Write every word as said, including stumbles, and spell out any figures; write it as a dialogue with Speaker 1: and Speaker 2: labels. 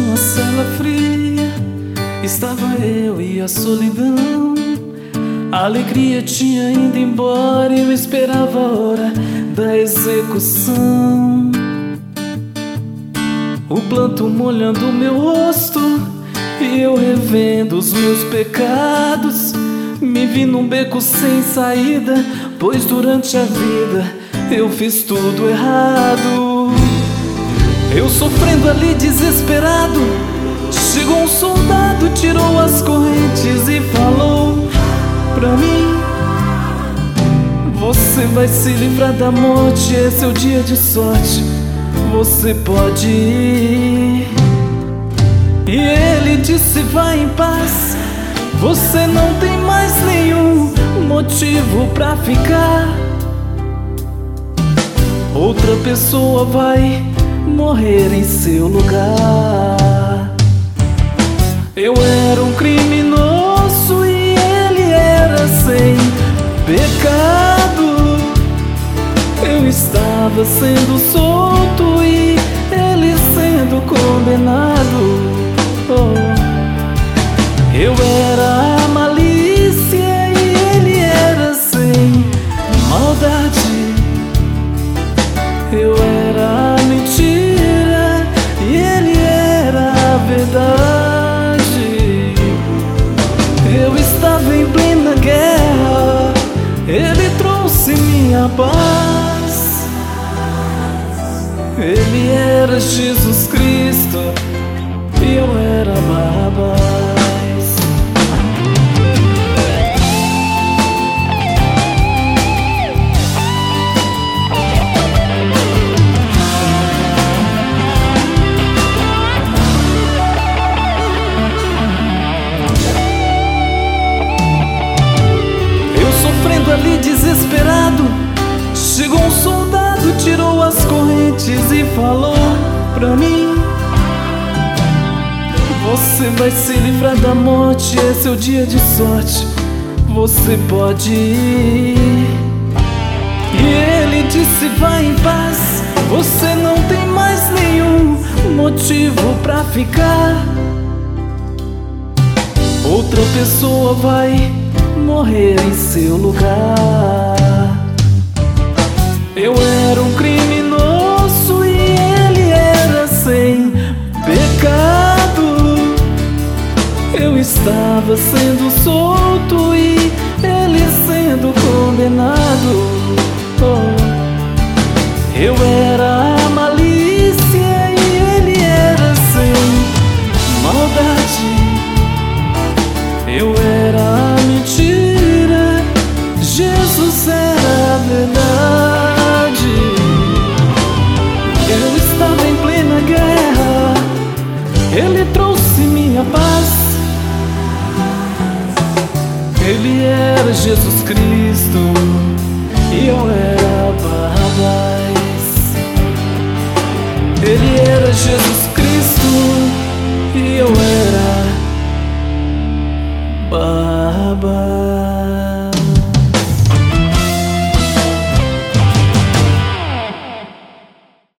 Speaker 1: numa cela fria estava eu e a solidão. A alegria tinha ido embora e eu esperava a hora da execução. O planto molhando o meu rosto e eu revendo os meus pecados. Me vi num beco sem saída, pois durante a vida eu fiz tudo errado. Eu sofrendo ali desesperado, chegou um soldado, tirou as correntes e falou pra mim: você vai se livrar da morte, esse é o dia de sorte, você pode ir. E ele disse: vai em paz, você não tem mais nenhum motivo pra ficar. Outra pessoa vai morrer em seu lugar. Eu era um criminoso e ele era sem pecado. Eu estava sendo solto e ele sendo condenado. Oh. Eu era a malícia e ele era sem maldade. Eu era a mentira e ele era a verdade. Eu estava em plena guerra, ele trouxe minha paz. Ele era Jesus Cristo e eu era Barrabás. Ali desesperado, chegou um soldado, tirou as correntes e falou pra mim: você vai se livrar da morte, esse é o dia de sorte, você pode ir. E ele disse: vai em paz, você não tem mais nenhum motivo pra ficar. Outra pessoa vai morrer em seu lugar. Eu era um criminoso e ele era sem pecado. Eu estava sendo solto e ele sendo condenado. Oh. Eu era a malícia e ele era sem maldade. Eu era a mentira, Jesus era a verdade. Eu estava em plena guerra, ele trouxe minha paz. Ele era Jesus Cristo e eu era Barrabás. Ele era Jesus